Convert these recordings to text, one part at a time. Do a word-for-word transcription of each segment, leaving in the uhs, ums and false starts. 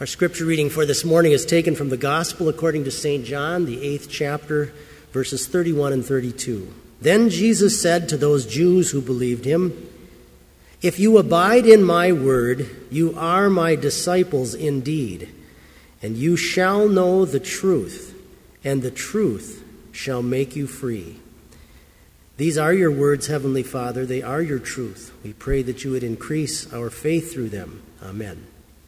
Our scripture reading for this morning is taken from the Gospel according to Saint John, the eighth chapter, verses thirty-one and thirty-two. Then Jesus said to those Jews who believed him, "If you abide in my word, you are my disciples indeed, and you shall know the truth, and the truth shall make you free." These are your words, Heavenly Father. They are your truth. We pray that you would increase our faith through them. Amen.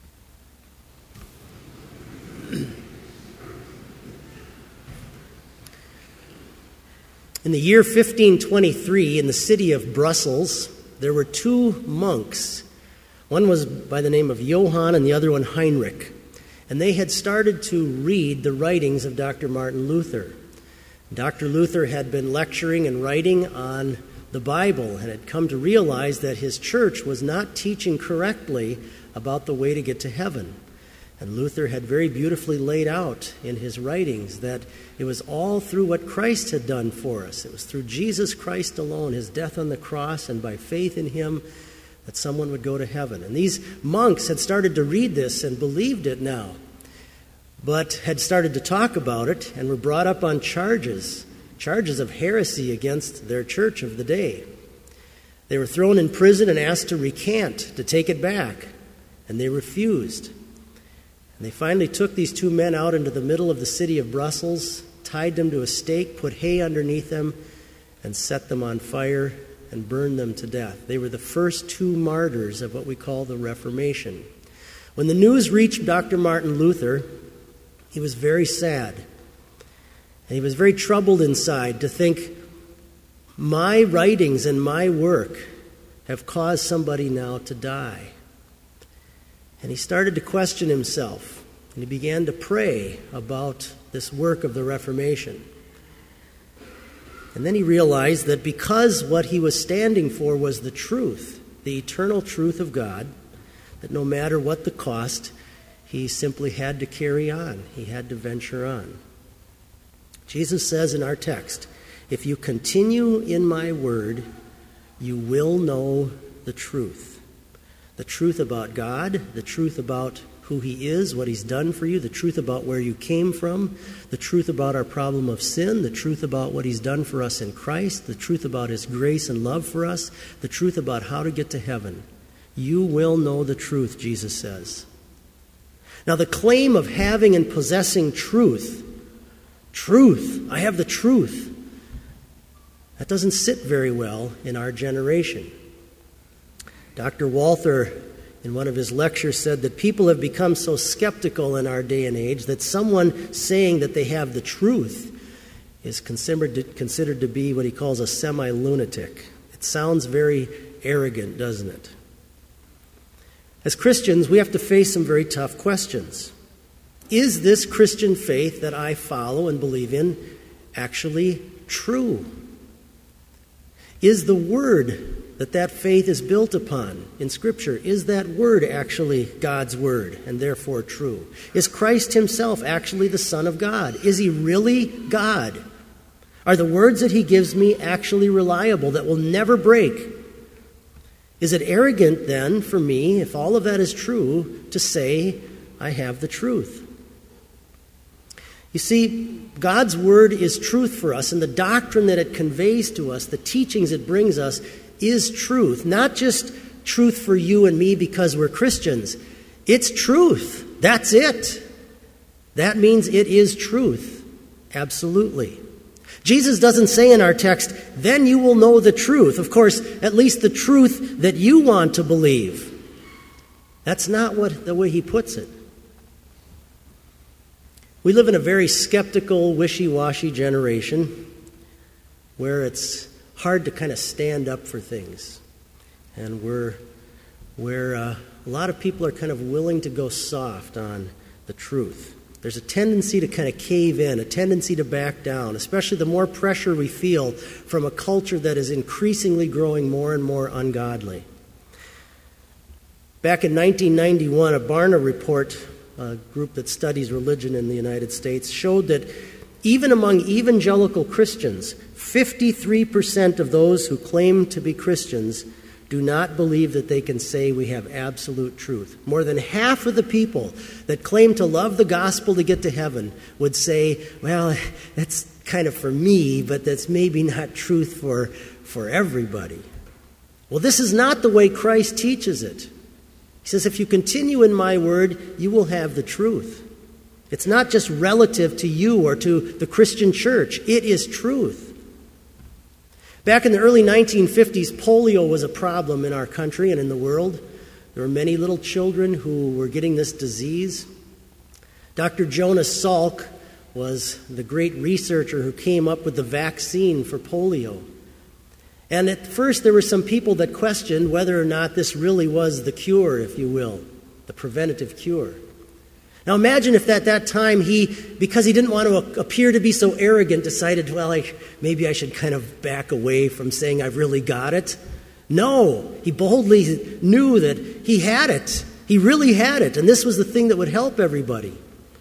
In the year fifteen twenty-three, in the city of Brussels, there were two monks. One was by the name of Johann and the other one Heinrich. And they had started to read the writings of Doctor Martin Luther. Doctor Luther had been lecturing and writing on the Bible and had come to realize that his church was not teaching correctly about the way to get to heaven. And Luther had very beautifully laid out in his writings that it was all through what Christ had done for us. It was through Jesus Christ alone, his death on the cross, and by faith in him that someone would go to heaven. And these monks had started to read this and believed it now, but had started to talk about it and were brought up on charges, charges of heresy against their church of the day. They were thrown in prison and asked to recant, to take it back, and they refused. And they finally took these two men out into the middle of the city of Brussels, tied them to a stake, put hay underneath them, and set them on fire and burned them to death. They were the first two martyrs of what we call the Reformation. When the news reached Doctor Martin Luther, he was very sad. And he was very troubled inside to think, my writings and my work have caused somebody now to die. And he started to question himself, and he began to pray about this work of the Reformation. And then he realized that because what he was standing for was the truth, the eternal truth of God, that no matter what the cost, he simply had to carry on. He had to venture on. Jesus says in our text, "If you continue in my word, you will know the truth." The truth about God, the truth about who he is, what he's done for you, the truth about where you came from, the truth about our problem of sin, the truth about what he's done for us in Christ, the truth about his grace and love for us, the truth about how to get to heaven. You will know the truth, Jesus says. Now, the claim of having and possessing truth, truth, I have the truth, that doesn't sit very well in our generation. Doctor Walther, in one of his lectures, said that people have become so skeptical in our day and age that someone saying that they have the truth is considered to, considered to be what he calls a semi-lunatic. It sounds very arrogant, doesn't it? As Christians, we have to face some very tough questions. Is this Christian faith that I follow and believe in actually true? Is the word that that faith is built upon in Scripture, is that word actually God's word and therefore true? Is Christ himself actually the Son of God? Is he really God? Are the words that he gives me actually reliable, that will never break? Is it arrogant then for me, if all of that is true, to say I have the truth? You see, God's word is truth for us, and the doctrine that it conveys to us, the teachings it brings us, is truth. Not just truth for you and me because we're Christians. It's truth. That's it. That means it is truth. Absolutely. Jesus doesn't say in our text, then you will know the truth. Of course, at least the truth that you want to believe. That's not what the way he puts it. We live in a very skeptical, wishy-washy generation where it's hard to kind of stand up for things. And we're, where uh, a lot of people are kind of willing to go soft on the truth. There's a tendency to kind of cave in, a tendency to back down, especially the more pressure we feel from a culture that is increasingly growing more and more ungodly. Back in nineteen ninety-one, a Barna report, a group that studies religion in the United States, showed that even among evangelical Christians, fifty-three percent of those who claim to be Christians do not believe that they can say we have absolute truth. More than half of the people that claim to love the gospel to get to heaven would say, well, that's kind of for me, but that's maybe not truth for, for everybody. Well, this is not the way Christ teaches it. He says, if you continue in my word, you will have the truth. It's not just relative to you or to the Christian church. It is truth. Back in the early nineteen fifties, polio was a problem in our country and in the world. There were many little children who were getting this disease. Doctor Jonas Salk was the great researcher who came up with the vaccine for polio. And at first there were some people that questioned whether or not this really was the cure, if you will, the preventative cure. Now imagine if at that time he, because he didn't want to appear to be so arrogant, decided, well, I, maybe I should kind of back away from saying I've really got it. No, he boldly knew that he had it. He really had it, and this was the thing that would help everybody.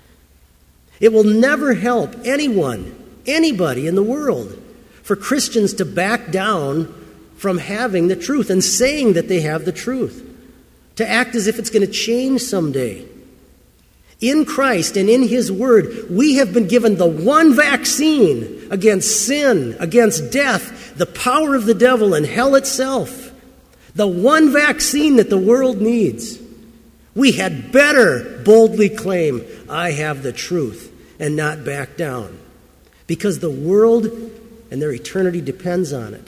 It will never help anyone, anybody in the world, for Christians to back down from having the truth and saying that they have the truth, to act as if it's going to change someday. In Christ and in His Word, we have been given the one vaccine against sin, against death, the power of the devil, and hell itself. The one vaccine that the world needs. We had better boldly claim, I have the truth, and not back down. Because the world and their eternity depends on it.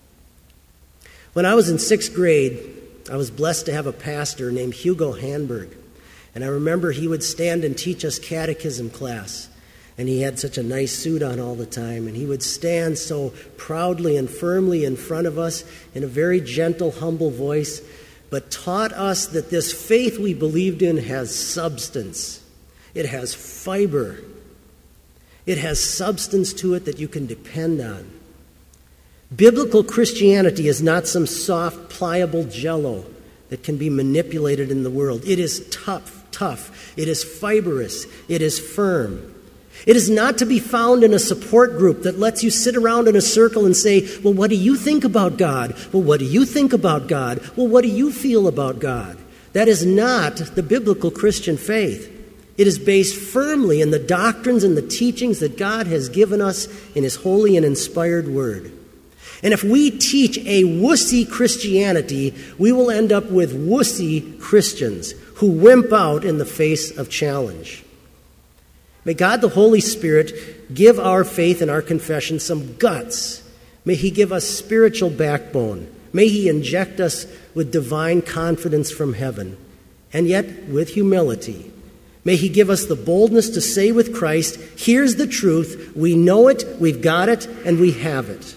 When I was in sixth grade, I was blessed to have a pastor named Hugo Hanberg. And I remember he would stand and teach us catechism class. And he had such a nice suit on all the time. And he would stand so proudly and firmly in front of us in a very gentle, humble voice, but taught us that this faith we believed in has substance. It has fiber. It has substance to it that you can depend on. Biblical Christianity is not some soft, pliable jello that can be manipulated in the world. It is tough. Tough. It is fibrous. It is firm. It is not to be found in a support group that lets you sit around in a circle and say, well, what do you think about God? Well, what do you think about God? Well, what do you feel about God? That is not the biblical Christian faith. It is based firmly in the doctrines and the teachings that God has given us in His holy and inspired Word. And if we teach a wussy Christianity, we will end up with wussy Christians who wimp out in the face of challenge. May God the Holy Spirit give our faith and our confession some guts. May He give us spiritual backbone. May He inject us with divine confidence from heaven, and yet with humility. May He give us the boldness to say with Christ, here's the truth, we know it, we've got it, and we have it.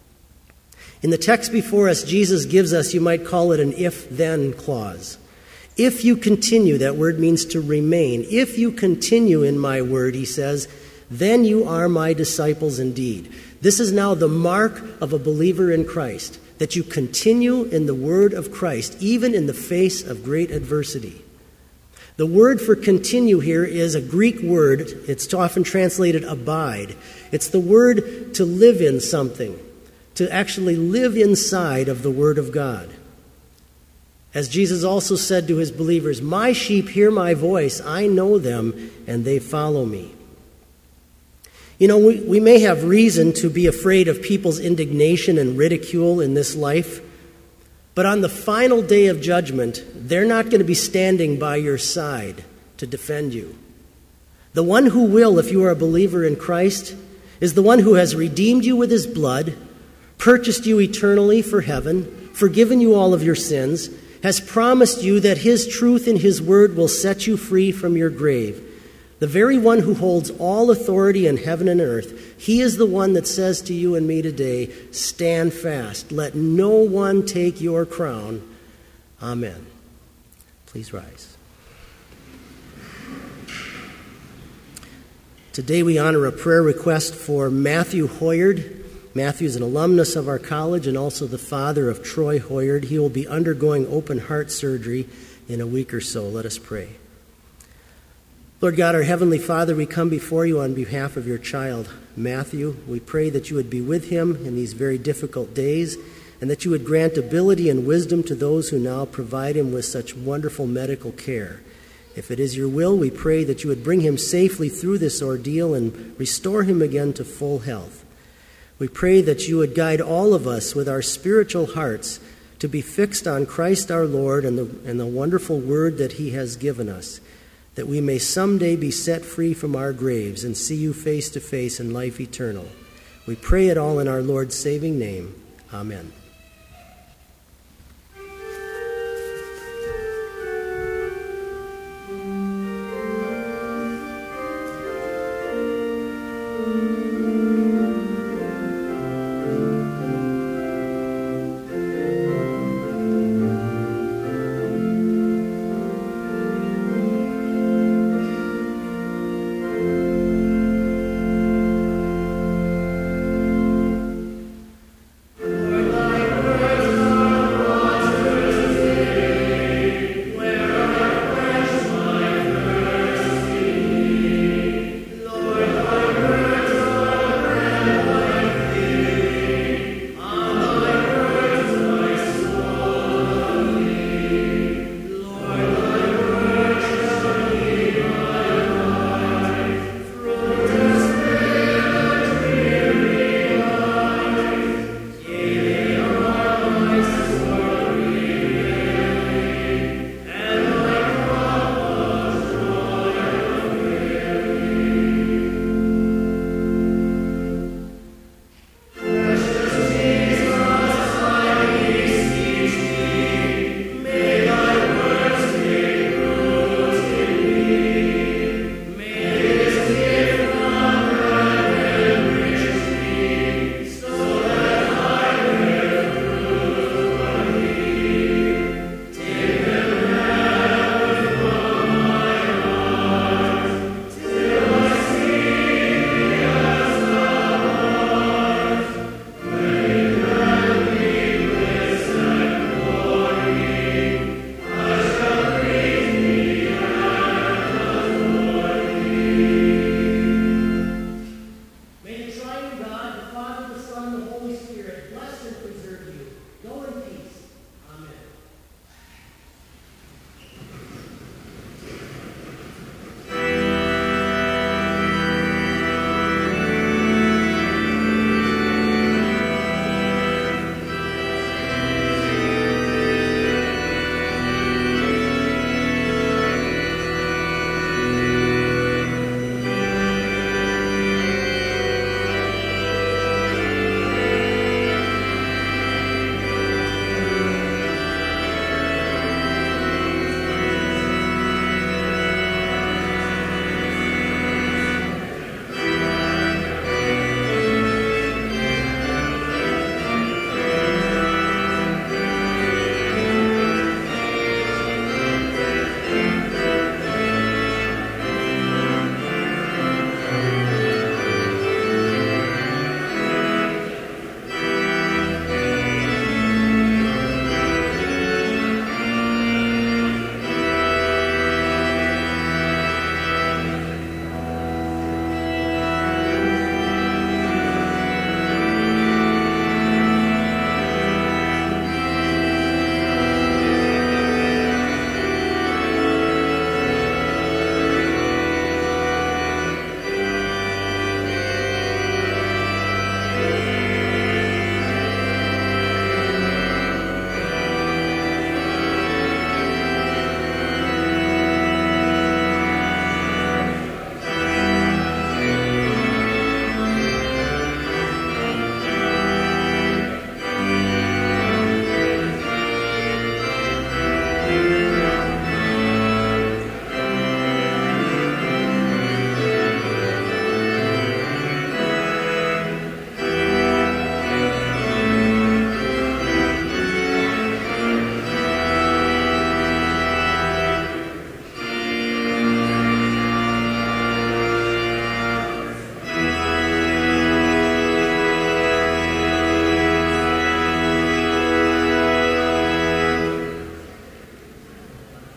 In the text before us, Jesus gives us, you might call it an if-then clause. If you continue, that word means to remain. If you continue in my word, he says, then you are my disciples indeed. This is now the mark of a believer in Christ, that you continue in the word of Christ, even in the face of great adversity. The word for continue here is a Greek word. It's often translated abide. It's the word to live in something, to actually live inside of the Word of God. As Jesus also said to his believers, my sheep hear my voice, I know them, and they follow me. You know, we, we may have reason to be afraid of people's indignation and ridicule in this life, but on the final day of judgment, they're not going to be standing by your side to defend you. The one who will, if you are a believer in Christ, is the one who has redeemed you with his blood, purchased you eternally for heaven, forgiven you all of your sins, has promised you that his truth and his word will set you free from your grave. The very one who holds all authority in heaven and earth, he is the one that says to you and me today, stand fast. Let no one take your crown. Amen. Please rise. Today we honor a prayer request for Matthew Hoyard. Matthew is an alumnus of our college and also the father of Troy Hoyard. He will be undergoing open heart surgery in a week or so. Let us pray. Lord God, our Heavenly Father, we come before you on behalf of your child, Matthew. We pray that you would be with him in these very difficult days, and that you would grant ability and wisdom to those who now provide him with such wonderful medical care. If it is your will, we pray that you would bring him safely through this ordeal and restore him again to full health. We pray that you would guide all of us with our spiritual hearts to be fixed on Christ our Lord and the, and the wonderful word that he has given us, that we may someday be set free from our graves and see you face to face in life eternal. We pray it all in our Lord's saving name. Amen.